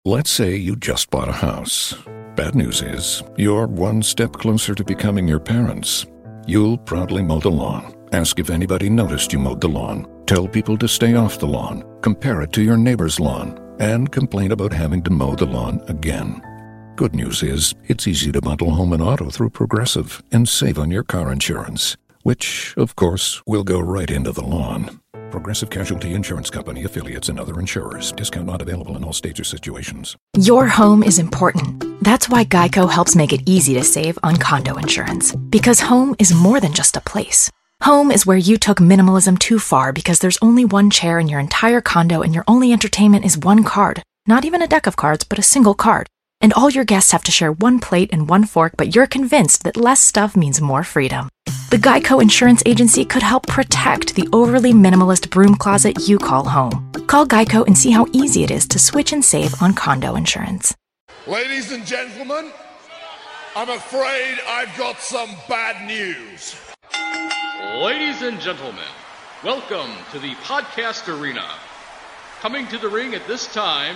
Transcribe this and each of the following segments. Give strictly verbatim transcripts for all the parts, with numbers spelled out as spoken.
Let's say you just bought a house. Bad news is, you're one step closer to becoming your parents. You'll proudly mow the lawn, ask if anybody noticed you mowed the lawn, tell people to stay off the lawn, compare it to your neighbor's lawn, and complain about having to mow the lawn again. Good news is, it's easy to bundle home and auto through Progressive and save on your car insurance, which, of course, will go right into the lawn. Progressive Casualty Insurance Company, affiliates, and other insurers. Discount not available in all states or situations. Your home is important. That's why Geico helps make it easy to save on condo insurance. Because home is more than just a place. Home is where you took minimalism too far because there's only one chair in your entire condo and your only entertainment is one card. Not even a deck of cards, but a single card. And all your guests have to share one plate and one fork, but you're convinced that less stuff means more freedom. The Geico Insurance Agency could help protect the overly minimalist broom closet you call home. Call Geico and see how easy it is to switch and save on condo insurance. Ladies and gentlemen, I'm afraid I've got some bad news. Ladies and gentlemen, welcome to the podcast arena. Coming to the ring at this time...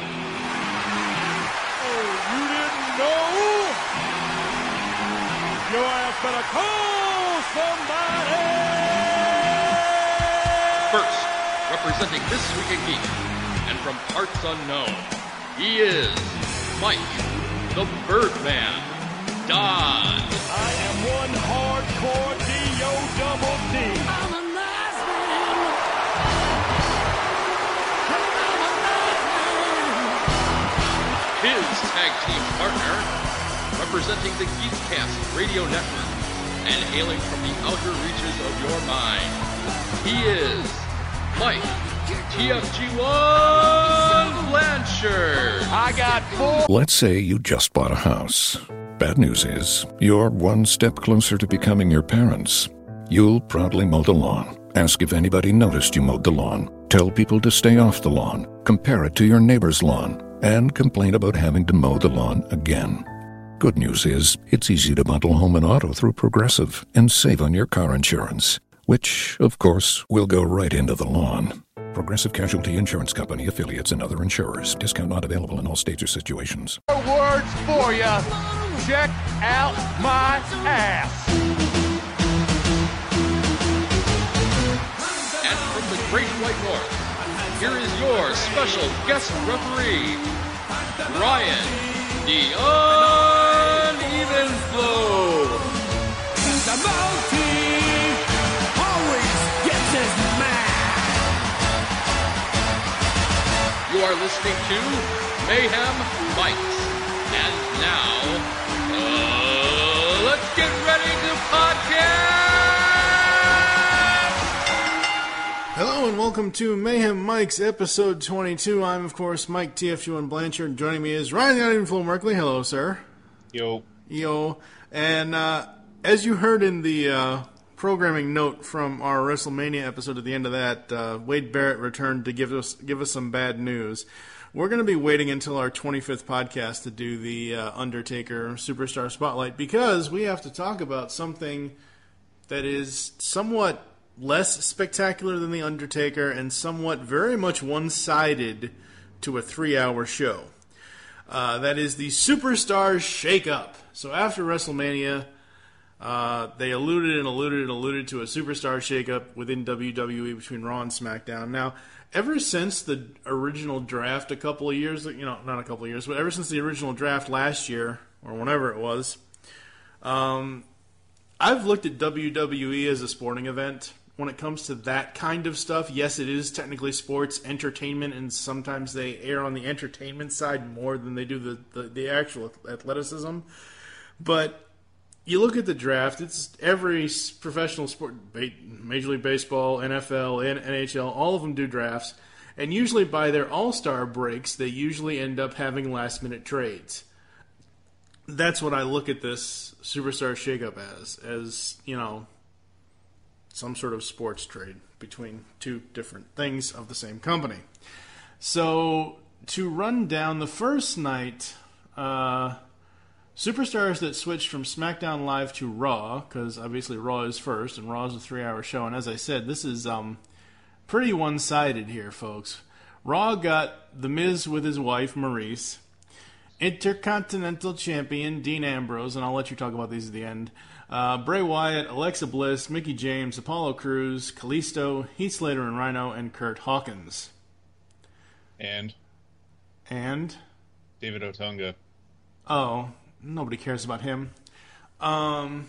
Oh, you didn't know? Your ass better call somebody! First, representing This Week in Geek, and from parts unknown, he is Mike, the Birdman, Don. I am one hardcore D O double D. I'm a nice man. His tag team partner, representing the Geekcast Radio Network, and hailing from the outer reaches of your mind, he is Mike, T F G one Blanchard. I got four. Let's say you just bought a house. Bad news is, you're one step closer to becoming your parents. You'll proudly mow the lawn, ask if anybody noticed you mowed the lawn, tell people to stay off the lawn, compare it to your neighbor's lawn, and complain about having to mow the lawn again. Good news is, it's easy to bundle home and auto through Progressive and save on your car insurance, which, of course, will go right into the lawn. Progressive Casualty Insurance Company, affiliates, and other insurers. Discount not available in all states or situations. Words for you. Check out my ass. And from the Great White North, here is your special guest referee, Ryan, the Uneven Flow. The multi always gets his man. You are listening to Mayhem Mics. And now, uh, let's get ready to podcast! Hello and welcome to Mayhem Mike's episode twenty-two. I'm, of course, Mike T F G one Blanchard. Joining me is Ryan the Uneven Flow Merkley. Hello, sir. Yo. Yo. And uh, as you heard in the uh, programming note from our WrestleMania episode at the end of that, uh, Wade Barrett returned to give us give us some bad news. We're going to be waiting until our twenty-fifth podcast to do the uh, Undertaker Superstar Spotlight because we have to talk about something that is somewhat less spectacular than The Undertaker and somewhat very much one-sided to a three-hour show. Uh, that is the Superstars Shake-Up. So after WrestleMania, uh, they alluded and alluded and alluded to a Superstar Shake-Up within W W E between Raw and SmackDown. Now, ever since the original draft a couple of years, you know, not a couple of years, but ever since the original draft last year, or whenever it was, um, I've looked at W W E as a sporting event. When it comes to that kind of stuff, yes, it is technically sports, entertainment, and sometimes they err on the entertainment side more than they do the, the, the actual athleticism. But you look at the draft, it's every professional sport, Major League Baseball, N F L, N H L, all of them do drafts. And usually by their all-star breaks, they usually end up having last-minute trades. That's what I look at this Superstar Shake-Up as, as, you know, some sort of sports trade between two different things of the same company. So, to run down the first night, uh, superstars that switched from SmackDown Live to Raw, because obviously Raw is first, and Raw is a three-hour show, and as I said, this is um, pretty one-sided here, folks. Raw got The Miz with his wife, Maurice. Intercontinental Champion, Dean Ambrose, and I'll let you talk about these at the end. Uh, Bray Wyatt, Alexa Bliss, Mickie James, Apollo Crews, Kalisto, Heath Slater and Rhino, and Kurt Hawkins. And? And? David Otunga. Oh, nobody cares about him. Um...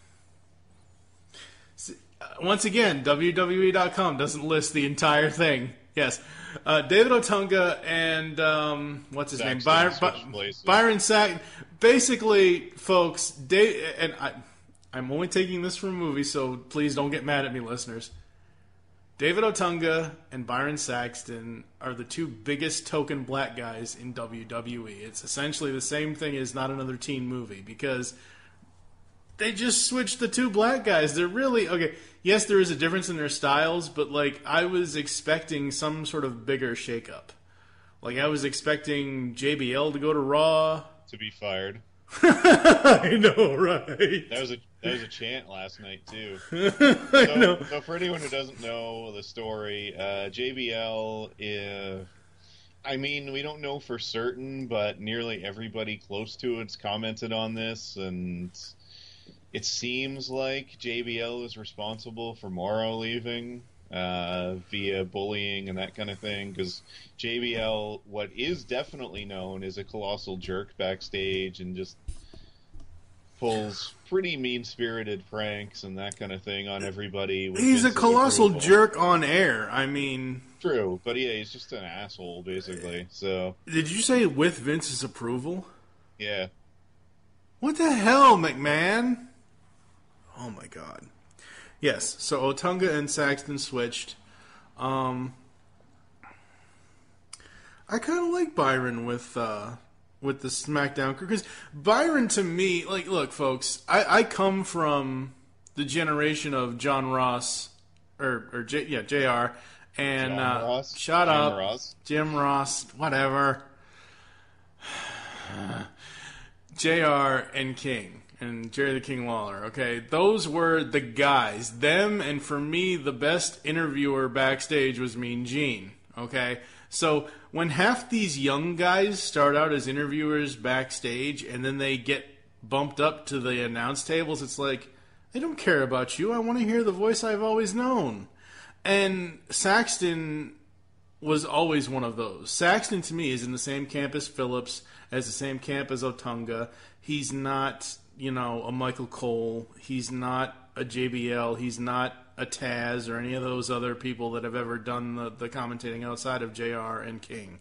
Once again, W W E dot com doesn't list the entire thing. Yes. Uh, David Otunga and, um, what's his name? Byron, By- Byron Saxton. Basically, folks, Dave, and I, I'm only taking this from a movie, so please don't get mad at me, listeners. David Otunga and Byron Saxton are the two biggest token black guys in W W E. It's essentially the same thing as Not Another Teen Movie, because they just switched the two black guys. They're really... Okay, yes, there is a difference in their styles, but, like, I was expecting some sort of bigger shakeup. Like, I was expecting J B L to go to Raw. To be fired. I know, right? That was a that was a chant last night, too. I so, know. so for anyone who doesn't know the story, uh, J B L... Uh, I mean, we don't know for certain, but nearly everybody close to it's commented on this, and... It seems like J B L is responsible for Mauro leaving uh, via bullying and that kind of thing, because J B L, what is definitely known, is a colossal jerk backstage and just pulls pretty mean-spirited pranks and that kind of thing on everybody. He's a colossal jerk on air. I mean... True, but yeah, he's just an asshole, basically. So, did you say with Vince's approval? Yeah. What the hell, McMahon? Oh my god. Yes, so Otunga and Saxton switched. Um, I kind of like Byron with uh, with the SmackDown crew, because Byron, to me, like, look, folks, I, I come from the generation of John Ross, or or J, yeah, J R, and John uh, Ross? shut Jim up, Ross? Jim Ross, whatever, J R and King. And Jerry the King Lawler, okay? Those were the guys. Them, and for me, the best interviewer backstage was Mean Gene, okay? So when half these young guys start out as interviewers backstage and then they get bumped up to the announce tables, it's like, I don't care about you. I want to hear the voice I've always known. And Saxton was always one of those. Saxton, to me, is in the same camp as Phillips, as the same camp as Otunga. He's not... you know, a Michael Cole. He's not a J B L. He's not a Taz or any of those other people that have ever done the, the commentating outside of J R and King.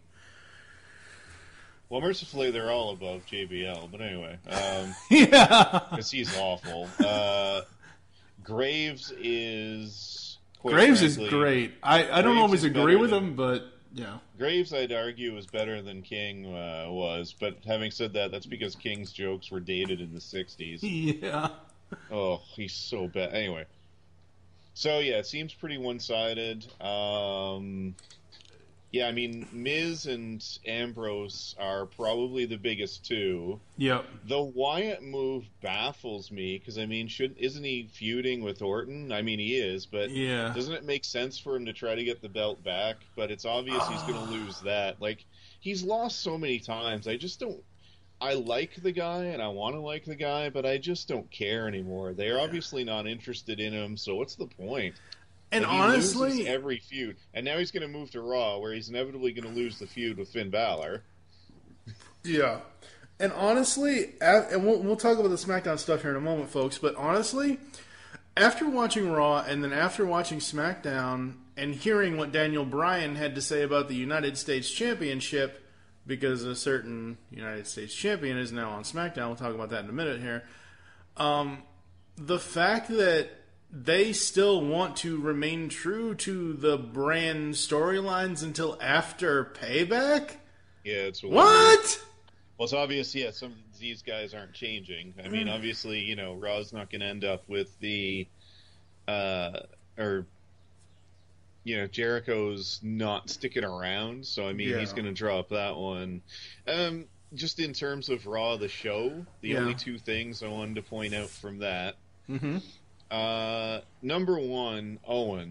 Well, mercifully, they're all above J B L, but anyway. Um, yeah. Because he's awful. Uh, Graves is... Graves frankly, is great. I, I don't Graves always is agree with than, him, but, yeah. Graves, I'd argue, was better than King uh, was, but having said that, that's because King's jokes were dated in the sixties. Yeah. Oh, he's so bad. Anyway. So, yeah, it seems pretty one-sided. Um... Yeah, I mean, Miz and Ambrose are probably the biggest two. Yep. The Wyatt move baffles me because, I mean, should isn't he feuding with Orton? I mean, he is, but yeah. Doesn't it make sense for him to try to get the belt back? But it's obvious he's going to lose that. Like, he's lost so many times. I just don't... I like the guy, and I want to like the guy, but I just don't care anymore. They're obviously not interested in him, so what's the point? And like, he honestly, loses every feud, and now he's going to move to Raw, where he's inevitably going to lose the feud with Finn Balor. Yeah, and honestly, and we'll we'll talk about the SmackDown stuff here in a moment, folks. But honestly, after watching Raw and then after watching SmackDown and hearing what Daniel Bryan had to say about the United States Championship, because a certain United States champion is now on SmackDown, we'll talk about that in a minute here. Um, the fact that they still want to remain true to the brand storylines until after Payback? Yeah, it's what? Well, it's obvious. Yeah, some of these guys aren't changing. I mean, obviously, you know, Raw's not going to end up with the, uh, or, you know, Jericho's not sticking around. So I mean, Yeah. he's going to drop that one. Um, just in terms of Raw, the show, the Yeah. only two things I wanted to point out from that. Mm-hmm. Uh, number one, Owens.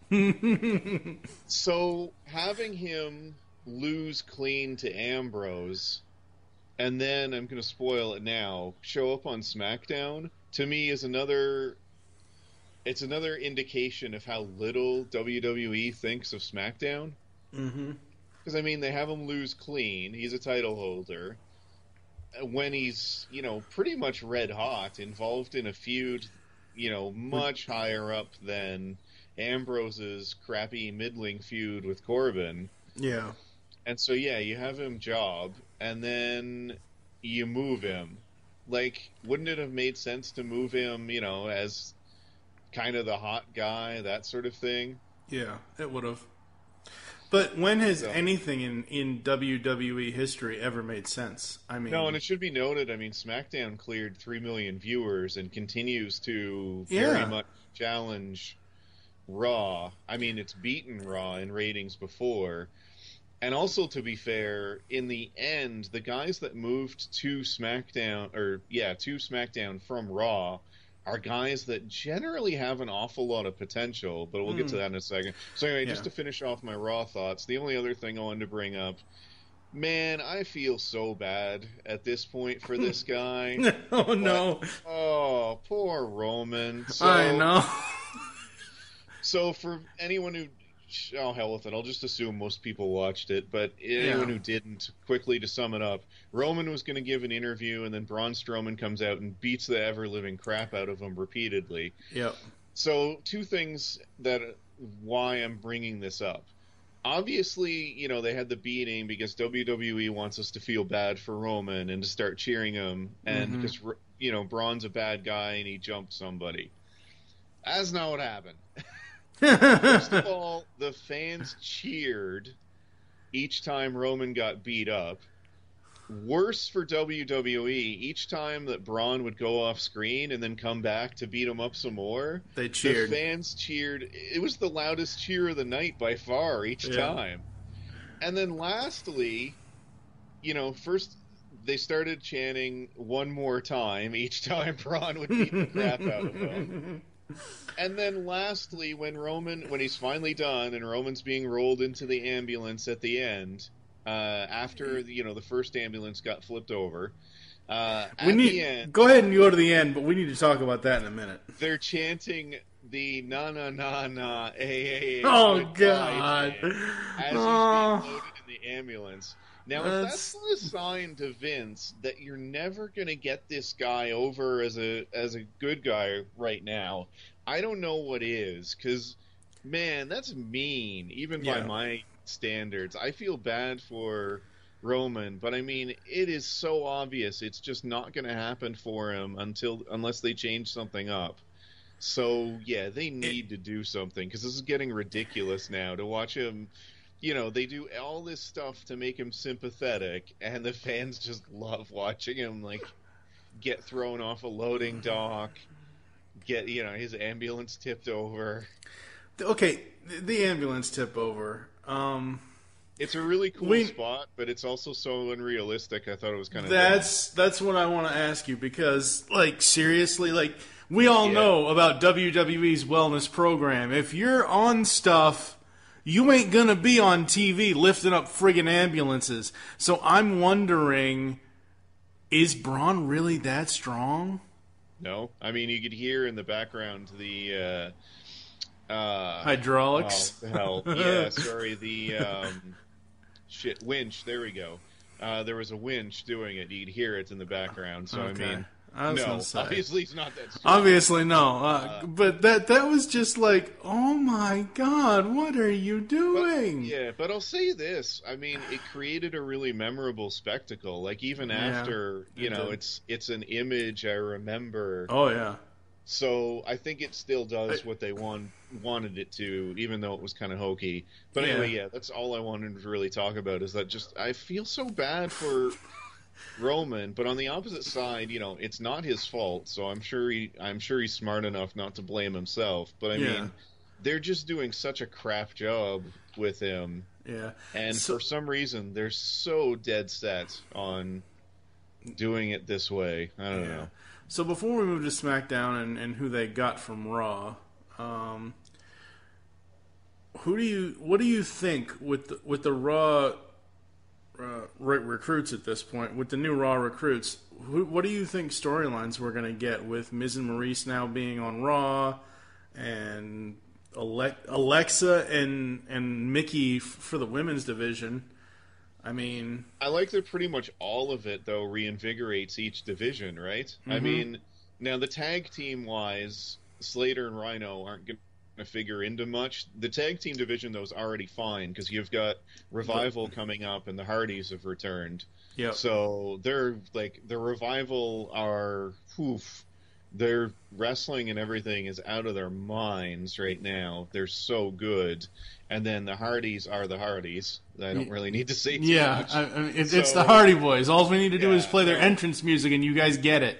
So having him lose clean to Ambrose, and then, I'm going to spoil it now, show up on SmackDown, to me is another... It's another indication of how little W W E thinks of SmackDown. Mm-hmm. Because, I mean, they have him lose clean. He's a title holder. When he's, you know, pretty much red hot, involved in a feud, you know, much higher up than Ambrose's crappy middling feud with Corbin. Yeah. And so, yeah, you have him job, and then you move him. Like, wouldn't it have made sense to move him, you know, as kind of the hot guy, that sort of thing? Yeah, it would have. But when has So- anything in, in W W E history ever made sense? I mean, No, and it should be noted, I mean, SmackDown cleared three million viewers and continues to very Yeah. much challenge Raw. I mean, it's beaten Raw in ratings before. And also, to be fair, in the end, the guys that moved to SmackDown, or, yeah, to SmackDown from Raw, are guys that generally have an awful lot of potential, but we'll get to that in a second. So anyway, just Yeah. to finish off my Raw thoughts, the only other thing I wanted to bring up, man, I feel so bad at this point for this guy. oh no, Oh, poor Roman. So, I know. So for anyone who, oh hell with it, I'll just assume most people watched it, but anyone Yeah. who didn't, quickly to sum it up, Roman was going to give an interview, and then Braun Strowman comes out and beats the ever-living crap out of him repeatedly. Yep. So, two things that why I'm bringing this up. Obviously, you know, they had the beating because W W E wants us to feel bad for Roman and to start cheering him, and Mhm. because, you know, Braun's a bad guy and he jumped somebody. That's not what happened. First of all, the fans cheered each time Roman got beat up. Worse for W W E, each time that Braun would go off screen and then come back to beat him up some more, They cheered. the fans cheered. It was the loudest cheer of the night by far each Yeah. time. And then lastly, you know, first they started chanting one more time each time Braun would beat the crap out of him. And then lastly, when Roman, when he's finally done and Roman's being rolled into the ambulance at the end, uh, after, you know, the first ambulance got flipped over, uh, we at need the end, go ahead and go to the end, but we need to talk about that in a minute. they're chanting the na na na na a a a Oh goodbye God! chant as he's Oh, being loaded in the ambulance. Now, if That's- that's not a sign to Vince that you're never going to get this guy over as a as a good guy right now, I don't know what is. Because, man, that's mean, even by Yeah. my standards. I feel bad for Roman, but I mean, it is so obvious it's just not going to happen for him until unless they change something up. So, yeah, they need to do something, because this is getting ridiculous now to watch him. You know, they do all this stuff to make him sympathetic, and the fans just love watching him, like, get thrown off a loading dock, get, you know, his ambulance tipped over. okay, the, the ambulance tip over. Um, It's a really cool We- spot, but it's also so unrealistic, I thought it was kind of that's that's what I want to ask you, because, like, seriously, like, we all Yeah. know about W W E's wellness program. If you're on stuff, you ain't gonna be on T V lifting up friggin' ambulances. So I'm wondering, is Braun really that strong? No, I mean, you could hear in the background the, uh, uh, Hydraulics? oh, the hell, yeah, sorry, the, um, shit, winch, there we go. Uh, there was a winch doing it, you'd hear it in the background, so Okay. I mean, I was no, gonna say. obviously it's not that strong. Obviously, no. Uh, but that that was just like, oh my God, what are you doing? Yeah, but I'll say this. I mean, it created a really memorable spectacle. Like, even Yeah, after, you it know, did. it's it's an image I remember. Oh yeah. So I think it still does what they want, wanted it to, even though it was kind of hokey. But anyway, Yeah. yeah, that's all I wanted to really talk about, is that just I feel so bad for Roman, but on the opposite side, you know, it's not his fault, so I'm sure he I'm sure he's smart enough not to blame himself. But I Yeah. mean, they're just doing such a crap job with him. Yeah. And So- for some reason, they're so dead set on doing it this way. I don't Yeah. know. So before we move to SmackDown and, and who they got from Raw, um, who do you what do you think with the, with the Raw uh, re- recruits at this point, with the new Raw recruits? Who, what do you think storylines we're going to get with Miz and Maurice now being on Raw, and Ale- Alexa and and Mickey f- for the women's division? I mean, I like that pretty much all of it though reinvigorates each division, right? Mm-hmm. I mean, now the tag team wise, Slater and Rhino aren't going to figure into much. The tag team division though is already fine because you've got Revival coming up and the Hardys have returned. Yeah. So they're like the Revival are oof, their wrestling and everything is out of their minds right now. They're so good. And then the Hardys are the Hardys. I don't really need to say too yeah, much. I, I mean, it's, so, it's the Hardy Boys. All we need to do yeah, is play their entrance music and you guys get it.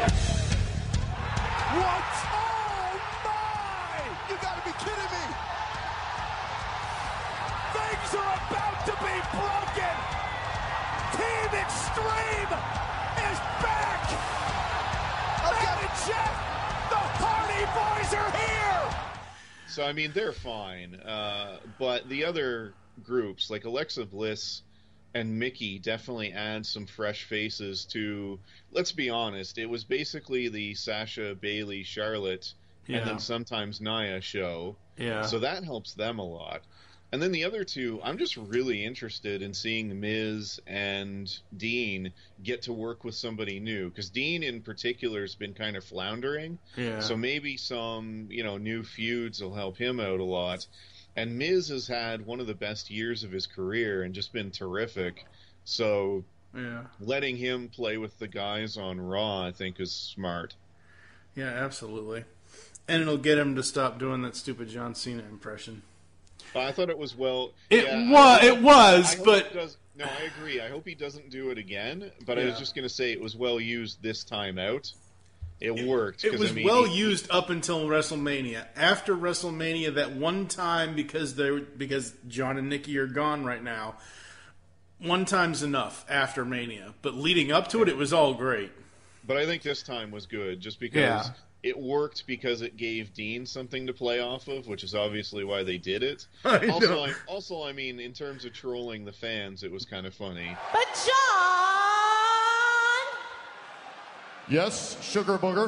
So, I mean, they're fine. Uh, but the other groups, like Alexa Bliss and Mickey, definitely add some fresh faces to, let's be honest, it was basically the Sasha, Bayley, Charlotte, yeah. and then sometimes Nia show. Yeah. So that helps them a lot. And then the other two, I'm just really interested in seeing Miz and Dean get to work with somebody new. Because Dean in particular has been kind of floundering. Yeah. So maybe some, you know, new feuds will help him out a lot. And Miz has had one of the best years of his career and just been terrific. So yeah. letting him play with the guys on Raw, I think, is smart. Yeah, absolutely. And it'll get him to stop doing that stupid John Cena impression. I thought it was well. It yeah, was, it was, but does, no, I agree. I hope he doesn't do it again. But yeah. I was just going to say it was well used this time out. It, it worked. It was I mean, well he, used up until WrestleMania. After WrestleMania, that one time because they because John and Nikki are gone right now. One time's enough after Mania, but leading up to it, it was all great. But I think this time was good, just because. Yeah. It worked because it gave Dean something to play off of, which is obviously why they did it. I also, I, also, I mean, in terms of trolling the fans, it was kind of funny. But John! Yes, Sugar Booger?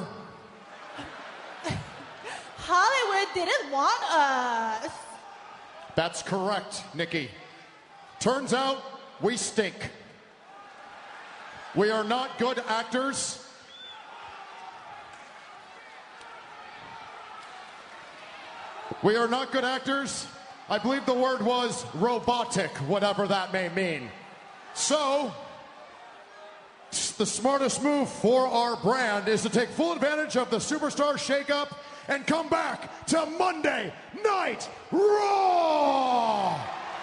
Hollywood didn't want us. That's correct, Nikki. Turns out we stink. We are not good actors. We are not good actors. I believe the word was robotic, whatever that may mean. So, the smartest move for our brand is to take full advantage of the Superstar Shakeup and come back to Monday Night Raw!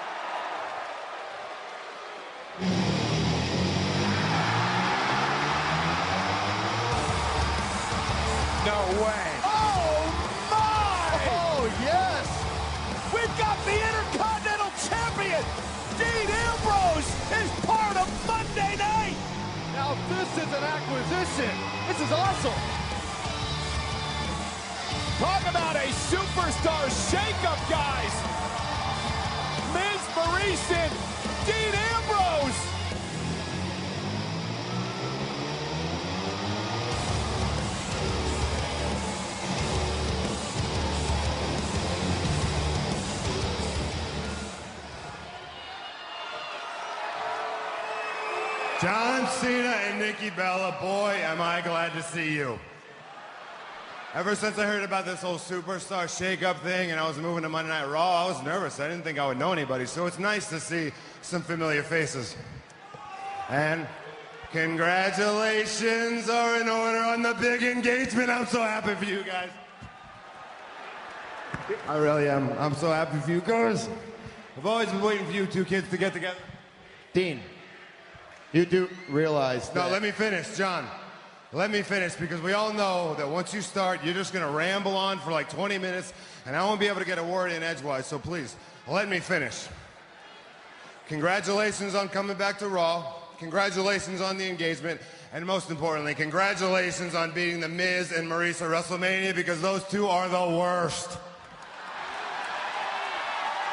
No way. The Intercontinental Champion, Dean Ambrose, is part of Monday Night. Now this is an acquisition. This is awesome. Talk about a superstar shakeup, guys. Miz, Maurice, and Dean Ambrose. John Cena and Nikki Bella, boy, am I glad to see you. Ever since I heard about this whole Superstar Shakeup thing and I was moving to Monday Night Raw, I was nervous. I didn't think I would know anybody, so it's nice to see some familiar faces. And congratulations are in order on the big engagement. I'm so happy for you guys. I really am. I'm so happy for you guys. I've always been waiting for you two kids to get together. Dean. You do realize that... No, let me finish, John. Let me finish, because we all know that once you start, you're just going to ramble on for like twenty minutes, and I won't be able to get a word in edgewise, so please, let me finish. Congratulations on coming back to Raw. Congratulations on the engagement. And most importantly, congratulations on beating The Miz and Maurice at WrestleMania, because those two are the worst.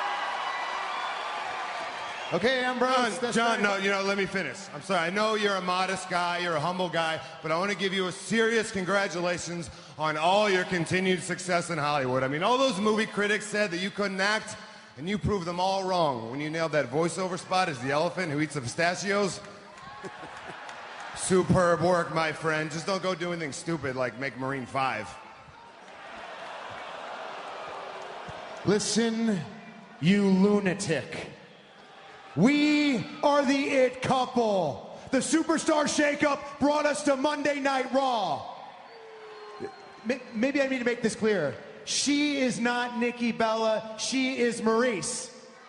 Okay, Ambrose. John, John no, you know, let me finish. I'm sorry. I know you're a modest guy, you're a humble guy, but I want to give you a serious congratulations on all your continued success in Hollywood. I mean, all those movie critics said that you couldn't act, and you proved them all wrong when you nailed that voiceover spot as the elephant who eats the pistachios. Superb work, my friend. Just don't go do anything stupid like make Marine five. Listen, you lunatic. We are the It Couple. The Superstar Shakeup brought us to Monday Night Raw. Maybe I need to make this clear. She is not Nikki Bella. She is Maurice.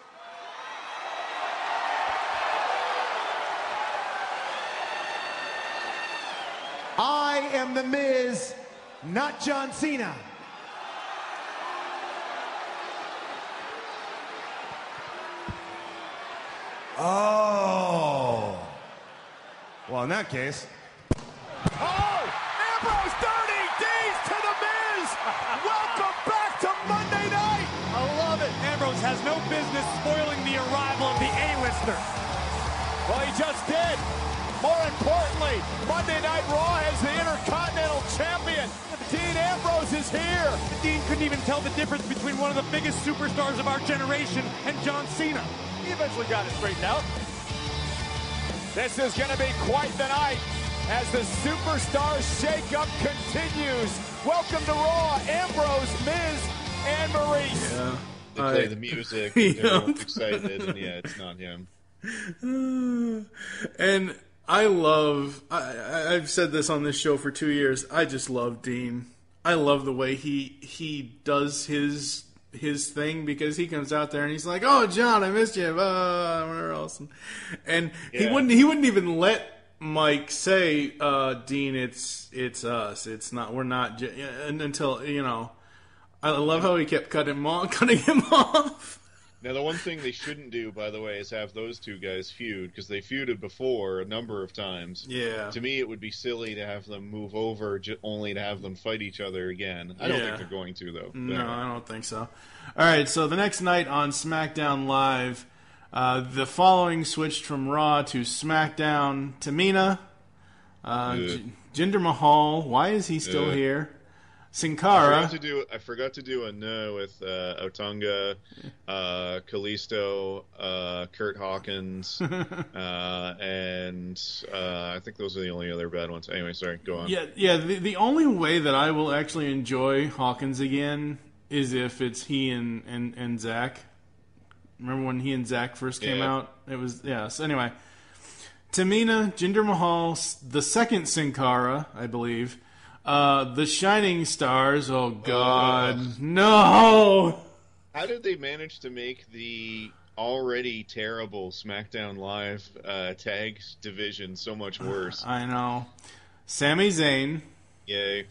I am The Miz, not John Cena. Oh. Well, in that case. Oh! Ambrose dirty D's to The Miz! Welcome back to Monday Night! I love it. Ambrose has no business spoiling the arrival of the A-lister. Well, he just did. More importantly, Monday Night Raw has the Intercontinental Champion. Dean Ambrose is here. Dean couldn't even tell the difference between one of the biggest superstars of our generation and John Cena. He eventually got it straightened out. This is going to be quite the night as the Superstar Shakeup continues. Welcome to Raw, Ambrose, Miz, and Maurice. Yeah. They play I- the music, Yeah. everyone's excited, and yeah, it's not him. And I love, I, I- I've said this on this show for two years, I just love Dean. I love the way he he does his his thing, because he comes out there and he's like, "Oh, John, I missed you," uh, whatever else, and he Yeah. wouldn't he wouldn't even let Mike say, uh, "Dean, it's it's us, it's not, we're not," j-, and until, you know, I love how he kept cutting him off, cutting him off. Now, the one thing they shouldn't do, by the way, is have those two guys feud, because they feuded before a number of times. Yeah. To me, it would be silly to have them move over j- only to have them fight each other again. I don't Yeah. think they're going to, though. No, I don't think so. All right, so the next night on SmackDown Live, uh, the following switched from Raw to SmackDown. Tamina, uh, J- Jinder Mahal, why is he still Yeah. here? Sin I Cara. forgot to do. I forgot to do a no with uh, Otunga, uh, Kalisto, uh, Kurt Hawkins, uh, and uh, I think those are the only other bad ones. Anyway, sorry. Go on. Yeah, yeah. The, the only way that I will actually enjoy Hawkins again is if it's he and, and, and Zach. Remember when he and Zach first came Yeah. out? It was, yeah. So anyway, Tamina, Jinder Mahal, the second Sin Cara, I believe. Uh, the Shining Stars. Oh God, Uh, no! How did they manage to make the already terrible SmackDown Live uh, tag division so much worse? I know. Sami Zayn, Yay.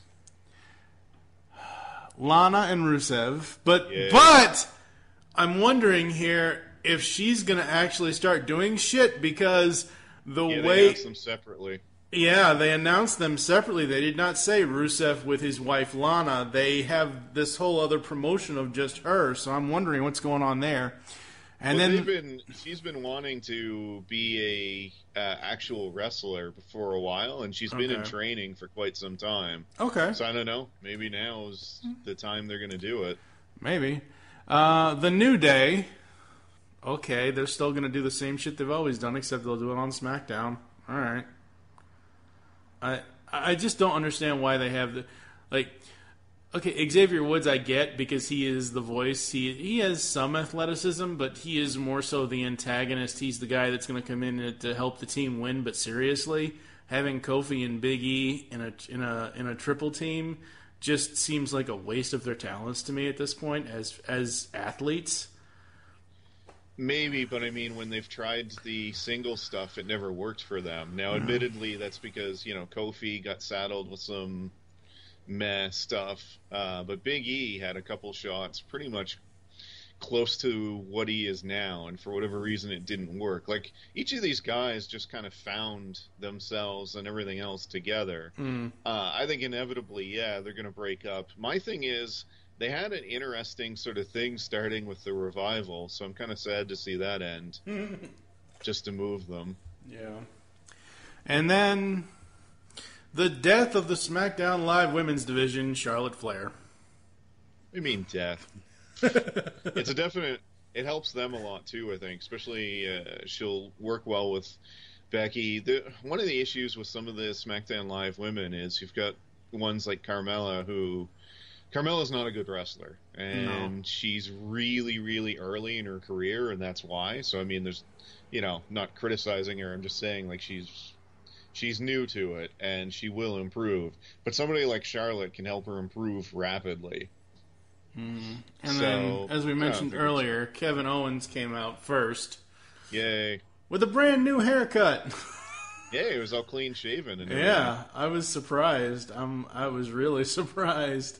Lana, and Rusev. But Yeah. but I'm wondering here if she's gonna actually start doing shit, because the Yeah, they way. announced them separately. Yeah, they announced them separately. They did not say Rusev with his wife Lana. They have this whole other promotion of just her. So I'm wondering what's going on there. And well, then they've been, she's been wanting to be a uh, actual wrestler for a while, and she's been in Okay. training for quite some time. Okay. So I don't know. Maybe now is the time they're going to do it. maybe uh, the New Day. Okay, they're still going to do the same shit they've always done, except they'll do it on SmackDown. All right. I I just don't understand why they have the like. Okay, Xavier Woods I get, because he is the voice. He he has some athleticism, but he is more so the antagonist. He's the guy that's going to come in to help the team win. But seriously, having Kofi and Big E in a in a in a triple team just seems like a waste of their talents to me at this point as as athletes. Maybe, but I mean, when they've tried the single stuff, it never worked for them. Now, admittedly, that's because, you know, Kofi got saddled with some meh stuff, uh, but Big E had a couple shots pretty much close to what he is now, and for whatever reason, it didn't work. Like, each of these guys just kind of found themselves and everything else together. Mm. Uh, I think inevitably, yeah, they're going to break up. My thing is, they had an interesting sort of thing starting with the revival, so I'm kind of sad to see that end, just to move them. Yeah. And then the death of the SmackDown Live Women's Division, Charlotte Flair. I mean, death. It's a definite... It helps them a lot, too, I think. Especially, uh, she'll work well with Becky. The, one of the issues with some of the SmackDown Live women is you've got ones like Carmella, who... Carmella's not a good wrestler. And no. she's really, really early in her career, and that's why. So, I mean, there's... You know, not criticizing her. I'm just saying, like, she's... She's new to it, and she will improve. But somebody like Charlotte can help her improve rapidly. Mm-hmm. And so, then, as we mentioned yeah, earlier, Kevin Owens came out first. Yay. With a brand new haircut. Yeah, he was all clean shaven. And yeah, I was surprised. I'm, I was really surprised.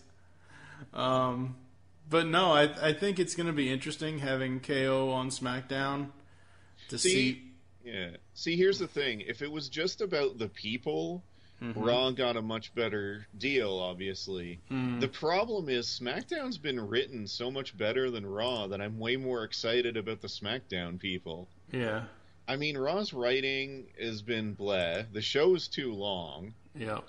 Um, but no, I, I think it's going to be interesting having K O on SmackDown to see... see Yeah. See, here's the thing. If it was just about the people, mm-hmm. Raw got a much better deal, obviously. Mm. The problem is SmackDown's been written so much better than Raw that I'm way more excited about the SmackDown people. Yeah. I mean, Raw's writing has been bleh. The show is too long. Yep.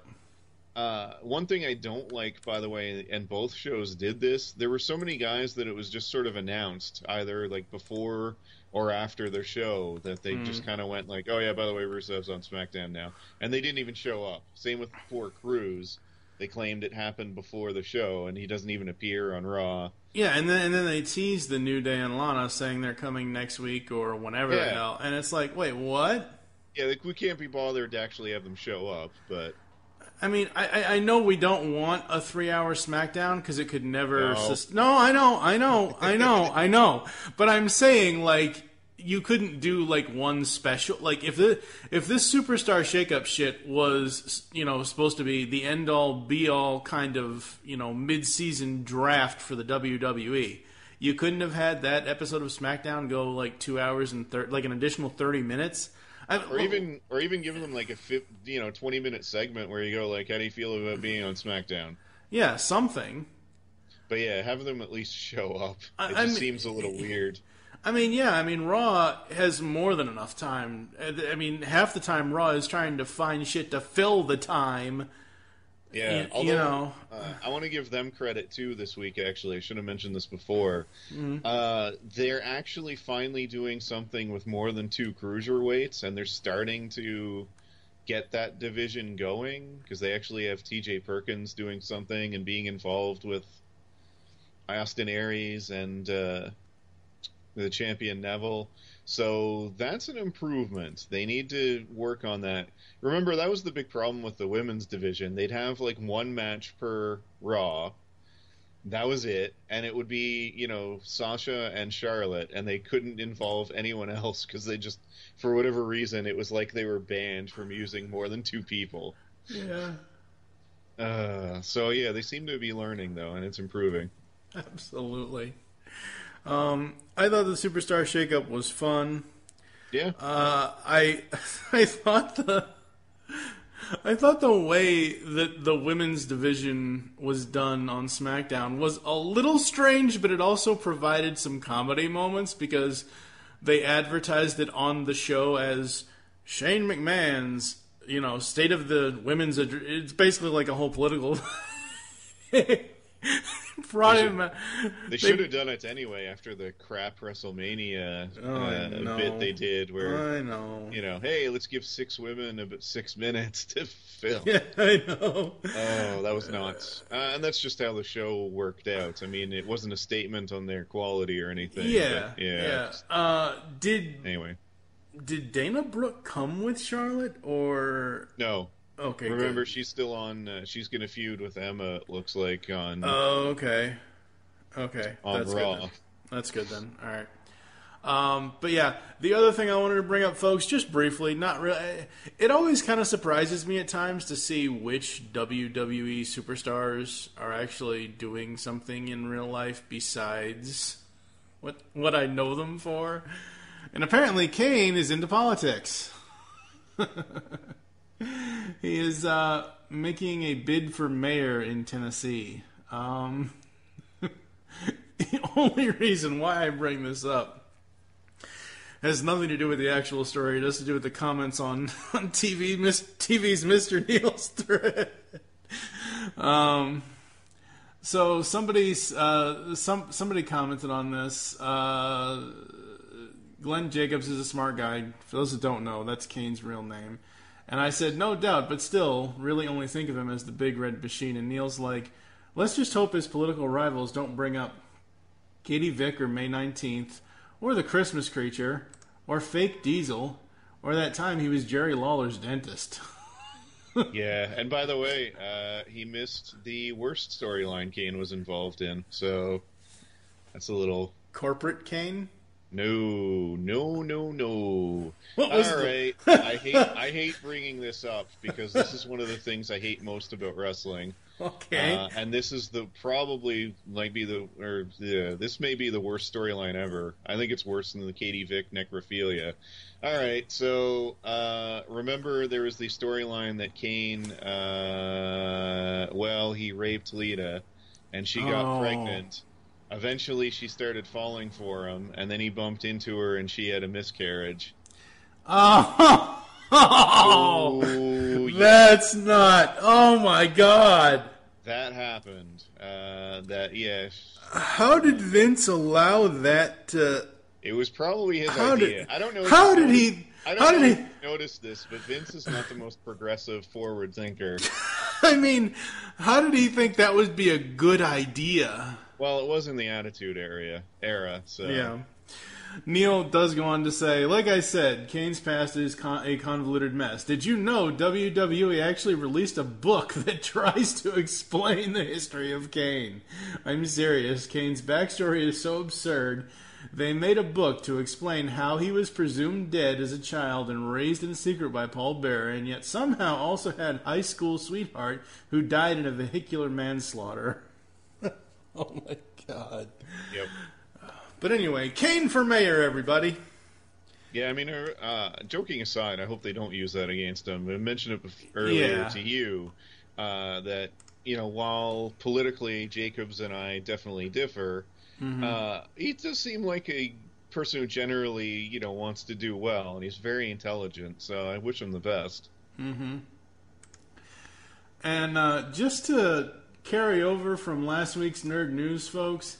Uh, one thing I don't like, by the way, and both shows did this, there were so many guys that it was just sort of announced, either like before or after their show, that they mm. just kind of went like, oh yeah, by the way, Rusev's on SmackDown now. And they didn't even show up. Same with poor Cruz. They claimed it happened before the show, and he doesn't even appear on Raw. Yeah, and then and then they teased the New Day and Lana saying they're coming next week or whenever yeah. the hell. And it's like, wait, what? Yeah, like, we can't be bothered to actually have them show up, but... I mean, I, I know we don't want a three-hour SmackDown because it could never... No. Sust- no, I know, I know, I know, I know. But I'm saying, like, you couldn't do, like, one special... Like, if the if this Superstar Shakeup shit was, you know, supposed to be the end-all, be-all kind of, you know, mid-season draft for the W W E, you couldn't have had that episode of SmackDown go, like, two hours and... Thir- like, an additional thirty minutes... I, or even, or even giving them like a fifty, you know, twenty minute segment where you go like, "How do you feel about being on SmackDown?" Yeah, something. But yeah, having them at least show up, it I, just I mean, seems a little weird. I mean, yeah, I mean, Raw has more than enough time. I mean, half the time Raw is trying to find shit to fill the time. Yeah, you, although, you know, uh, I want to give them credit too this week. Actually, I should have mentioned this before. Mm-hmm. Uh, they're actually finally doing something with more than two cruiserweights, and they're starting to get that division going because they actually have T J Perkins doing something and being involved with Austin Aries and uh, the champion Neville. So that's an improvement. They need to work on that. Remember, that was the big problem with the women's division. They'd have like one match per Raw. That was it. And it would be, you know, Sasha and Charlotte, and they couldn't involve anyone else because they just, for whatever reason, it was like they were banned from using more than two people. Yeah. Uh, so, yeah, they seem to be learning, though, and it's improving. Absolutely. Um, I thought the Superstar Shakeup was fun. Yeah. Uh, I I thought the I thought the way that the women's division was done on SmackDown was a little strange, but it also provided some comedy moments because they advertised it on the show as Shane McMahon's, you know, State of the Women's. It's basically like a whole political. Brought they him. Should, they, they should have done it anyway after the crap WrestleMania oh, uh, bit they did, where I know, you know, hey, let's give six women about six minutes to film. Yeah, I know. Oh, that was nuts, uh, and that's just how the show worked out. I mean, it wasn't a statement on their quality or anything. Yeah, but, yeah. yeah. Uh, did anyway? Did Dana Brooke come with Charlotte or no? Okay. Remember, good. she's still on. Uh, she's going to feud with Emma. It looks like on. Oh, okay. Okay, on that's Raw. good. Then. That's good then. All right. Um, but yeah, the other thing I wanted to bring up, folks, just briefly, not really. It always kind of surprises me at times to see which W W E superstars are actually doing something in real life besides what what I know them for. And apparently, Kane is into politics. He is uh, making a bid for mayor in Tennessee. Um, only reason why I bring this up has nothing to do with the actual story. It has to do with the comments on, on T V, Miss, T V's Mister Neal's thread. um, so somebody's uh, some somebody commented on this. Uh, Glenn Jacobs is a smart guy. For those who don't know, that's Kane's real name. And I said, no doubt, but still, really only think of him as the big red machine. And Neal's like, let's just hope his political rivals don't bring up Katie Vick or May nineteenth, or the Christmas creature, or fake Diesel, or that time he was Jerry Lawler's dentist. Yeah, and by the way, uh, he missed the worst storyline Kane was involved in, so that's a little... Corporate Kane? No, no, no, no. What was All the... right, I hate I hate bringing this up because this is one of the things I hate most about wrestling. Okay. Uh, and this is the probably might be the or the this may be the worst storyline ever. I think it's worse than the Katie Vick necrophilia. All right, so uh, remember there was the storyline that Kane, uh, well, he raped Lita, and she got Oh. pregnant. Eventually, she started falling for him, and then he bumped into her, and she had a miscarriage. Oh, Oh, yeah. that's not. Oh my God! That happened. Uh, that yeah. How did Vince allow that to? It was probably his How idea. did- I don't know. If how you did noticed- he- I don't how know did if he- you noticed this, but Vince is not the most progressive, forward thinker. I mean, how did he think that would be a good idea? Well, it was in the Attitude Era, era. So Yeah. Neal does go on to say, like I said, Kane's past is con- a convoluted mess. Did you know W W E actually released a book that tries to explain the history of Kane? I'm serious. Kane's backstory is so absurd. They made a book to explain how he was presumed dead as a child and raised in secret by Paul Bearer, and yet somehow also had a high school sweetheart who died in a vehicular manslaughter. Oh my God. Yep. But anyway, Kane for mayor, everybody. Yeah, I mean, uh, joking aside, I hope they don't use that against him. I mentioned it bef- earlier Yeah. to you uh, that, you know, while politically Jacobs and I definitely differ, Mhm. uh, he does seem like a person who generally, you know, wants to do well, and he's very intelligent, so I wish him the best. Mm-hmm. And uh, just to carry over from last week's Nerd News, folks,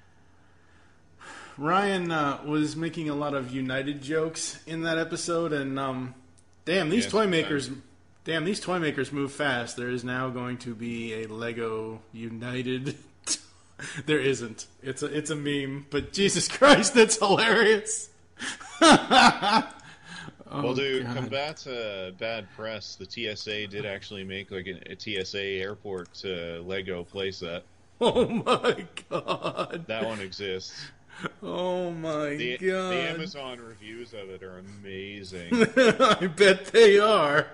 Ryan uh, was making a lot of United jokes in that episode, and um, damn, these Yes, toy yeah. makers, damn, these toy makers move fast. There is now going to be a Lego United. There isn't. It's a it's a meme, but Jesus Christ, that's hilarious. Oh, well, to God. combat uh, bad press, the T S A did actually make like a, a T S A airport uh, Lego playset. Oh my God. That one exists. Oh my The, God. the Amazon reviews of it are amazing. I bet they are.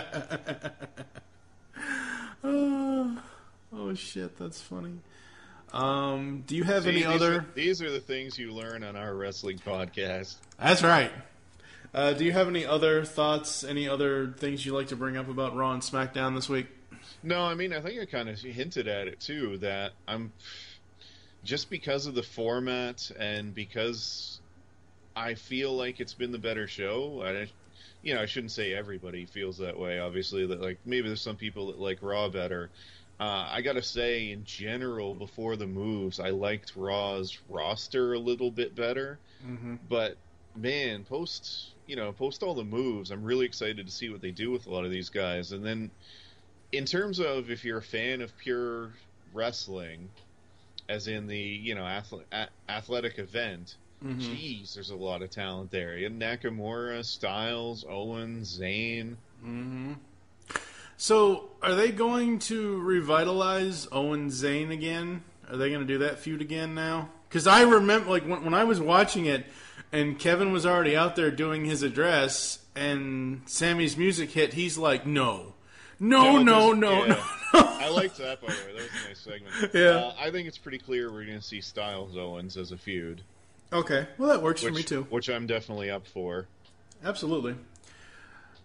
oh, oh shit, that's funny. Um, do you have See, any these other? Are, these are the things you learn on our wrestling podcast. That's right. Uh, do you have any other thoughts? Any other things you'd like to bring up about Raw and SmackDown this week? No, I mean, I think I kind of hinted at it too, that I'm just because of the format and because I feel like it's been the better show. I, you know, I shouldn't say everybody feels that way. Obviously, that like maybe there's some people that like Raw better. Uh, I gotta say, in general, before the moves, I liked Raw's roster a little bit better. Mm-hmm. But man, post you know, post all the moves, I'm really excited to see what they do with a lot of these guys. And then, in terms of if you're a fan of pure wrestling, as in the you know athle- a- athletic event, Mhm. geez, there's a lot of talent there. And Nakamura, Styles, Owens, Zayn. Mm-hmm. So, are they going to revitalize Owen Zayn again? Are they going to do that feud again now? Because I remember, like, when, when I was watching it, and Kevin was already out there doing his address, and Sammy's music hit, he's like, no. No, no, no, yeah. no, no. I liked that, by the way. That was a nice segment. Yeah. Uh, I think it's pretty clear we're going to see Styles Owens as a feud. Okay, well, that works which, for me, too. Which I'm definitely up for. Absolutely.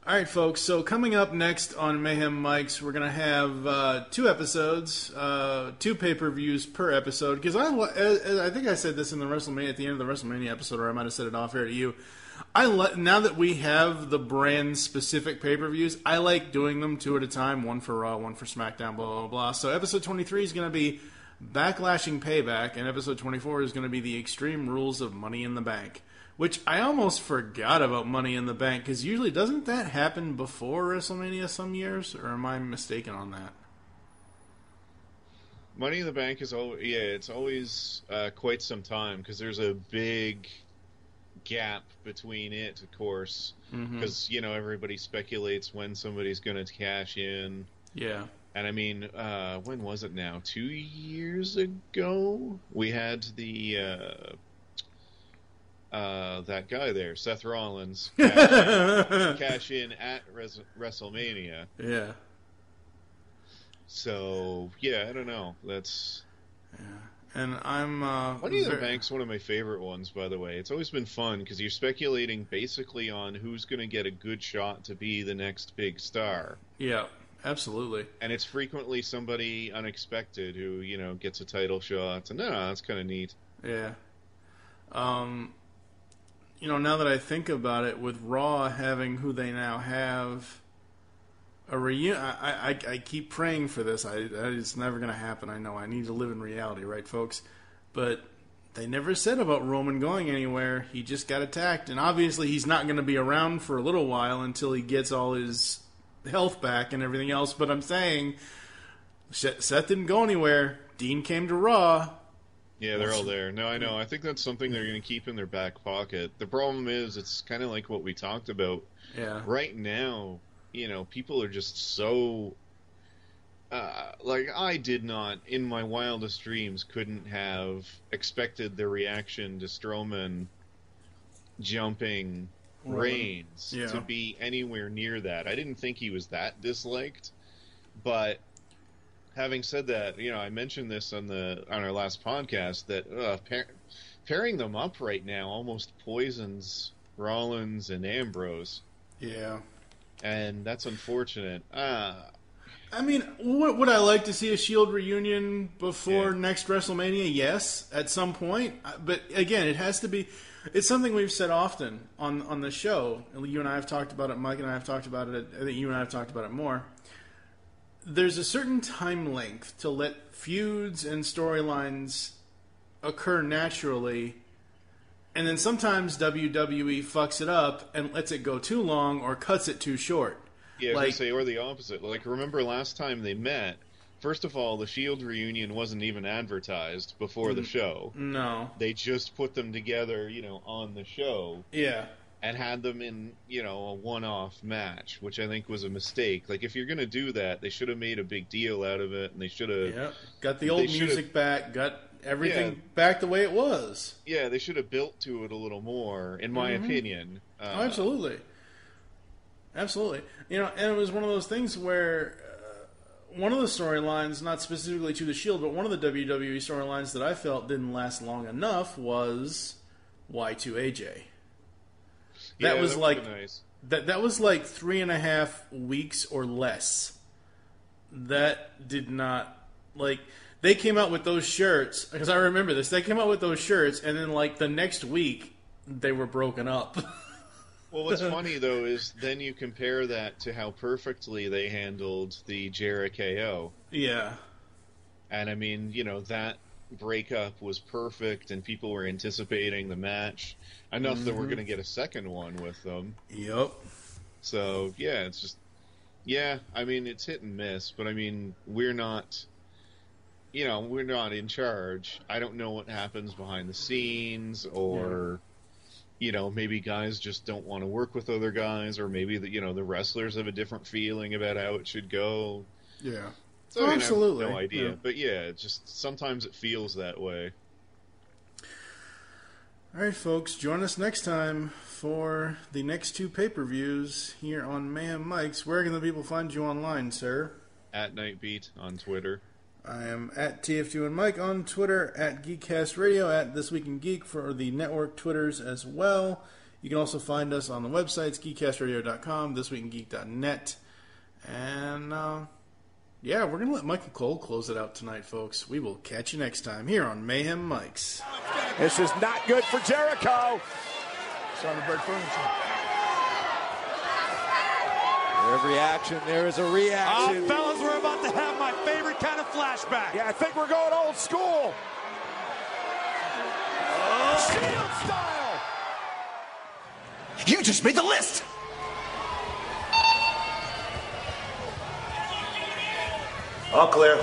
All right, folks. So coming up next on Mayhem Mics, we're going to have uh, two episodes, uh, two pay-per-views per episode. Because I, I think I said this in the WrestleMania at the end of the WrestleMania episode, or I might have said it off air to you. I le- now that we have the brand-specific pay-per-views, I like doing them two at a time, one for Raw, one for SmackDown, blah blah blah. So episode twenty-three is going to be Backlashing Payback, and episode twenty-four is going to be the Extreme Rules of Money in the Bank. Which I almost forgot about Money in the Bank, because usually doesn't that happen before WrestleMania some years, or am I mistaken on that? Money in the Bank is always, yeah, it's always uh, quite some time, because there's a big gap between it, of course, because, mm-hmm. you know, everybody speculates when somebody's going to cash in. Yeah. And I mean, uh, when was it now? Two years ago? We had the... Uh, Uh, that guy there, Seth Rollins, cash, cash in at Res- WrestleMania. Yeah. So, yeah, I don't know. That's... Yeah. And I'm... Uh, Money in the Bank's one of my favorite ones, by the way. It's always been fun, because you're speculating basically on who's going to get a good shot to be the next big star. Yeah, absolutely. And it's frequently somebody unexpected who, you know, gets a title shot. And, no, that's kind of neat. Yeah. Um... You know, now that I think about it, with Raw having who they now have, a reunion. I, I, I keep praying for this. I, it's never going to happen. I know. I need to live in reality, right, folks? But they never said about Roman going anywhere. He just got attacked, and obviously he's not going to be around for a little while until he gets all his health back and everything else. But I'm saying, Seth didn't go anywhere. Dean came to Raw. Yeah, they're all there. No, I know. I think that's something they're going to keep in their back pocket. The problem is, it's kind of like what we talked about. Yeah. Right now, you know, people are just so... Uh, like, I did not, in my wildest dreams, couldn't have expected the reaction to Strowman jumping Roman. Reigns Yeah. to be anywhere near that. I didn't think he was that disliked, but... Having said that, you know, I mentioned this on the on our last podcast that uh, pair, pairing them up right now almost poisons Rollins and Ambrose. Yeah, and that's unfortunate. Uh, I mean, would, would I like to see a Shield reunion before Yeah. next WrestleMania? Yes, at some point. But again, it has to be. It's something we've said often on on the show. You and I have talked about it. Mike and I have talked about it. I think you and I have talked about it more. There's a certain time length to let feuds and storylines occur naturally, and then sometimes W W E fucks it up and lets it go too long or cuts it too short. Yeah, I was like, gonna say, or the opposite. Like, remember last time they met? First of all, the Shield reunion wasn't even advertised before the show. No, they just put them together, you know, on the show. Yeah. And had them in, you know, a one-off match, which I think was a mistake. Like, if you're going to do that, they should have made a big deal out of it, and they should have... Yeah, got the old music back, got everything Yeah. back the way it was. Yeah, they should have built to it a little more, in my Mhm. opinion. Uh, Oh, absolutely. Absolutely. You know, and it was one of those things where uh, one of the storylines, not specifically to the Shield, but one of the W W E storylines that I felt didn't last long enough was Y two A J. That Yeah, was that like would've been nice. that. That was like three and a half weeks or less. That did not like they came out with those shirts because I remember this. They came out with those shirts, and then like the next week they were broken up. Well, what's funny, though, is then you compare that to how perfectly they handled the Jericho. Yeah. And, I mean, you know, that breakup was perfect, and people were anticipating the match enough that we're Mhm. going to get a second one with them. Yep. So, yeah, it's just... Yeah, I mean, it's hit and miss, but, I mean, we're not... You know, we're not in charge. I don't know what happens behind the scenes, or... You know, maybe guys just don't want to work with other guys, or maybe the you know the wrestlers have a different feeling about how it should go. Yeah, So, I mean, absolutely. I have no idea, Yeah. but yeah, it just sometimes it feels that way. All right, folks, join us next time for the next two pay-per-views here on Mayhem Mics. Where can the people find you online, sir? At Nightbeat on Twitter. I am at T F two and Mike on Twitter, at Geekcast Radio, at This Week in Geek for the network Twitters as well. You can also find us on the websites, geek cast radio dot com, this week in geek dot net. And, uh, yeah, we're going to let Michael Cole close it out tonight, folks. We will catch you next time here on Mayhem Mics. This is not good for Jericho. Sonderberg Furniture. Every action, there is a reaction. Oh, fellas, we're about to have my favorite kind of flashback. Yeah, I think we're going old school. Oh. Shield style. You just made the list. All clear.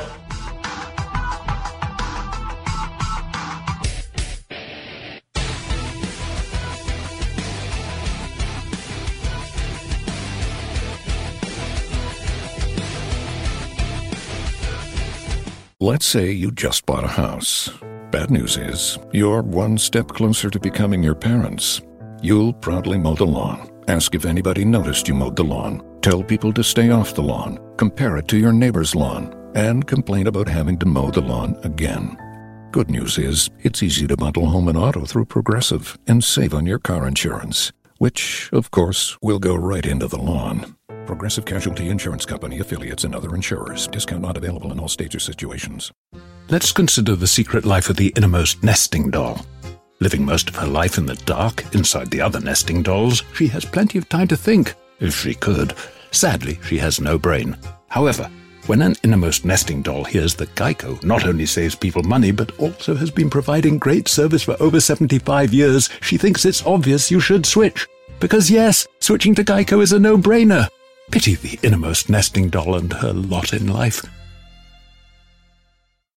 Let's say you just bought a house. Bad news is, you're one step closer to becoming your parents. You'll proudly mow the lawn, ask if anybody noticed you mowed the lawn, tell people to stay off the lawn, compare it to your neighbor's lawn, and complain about having to mow the lawn again. Good news is, it's easy to bundle home and auto through Progressive and save on your car insurance, which, of course, will go right into the lawn. Progressive Casualty Insurance Company, affiliates, and other insurers. Discount not available in all states or situations. Let's consider the secret life of the innermost nesting doll. Living most of her life in the dark, inside the other nesting dolls, she has plenty of time to think, if she could. Sadly, she has no brain. However, when an innermost nesting doll hears that Geico not only saves people money, but also has been providing great service for over seventy-five years, she thinks it's obvious you should switch. Because yes, switching to Geico is a no-brainer. Pity the innermost nesting doll and her lot in life.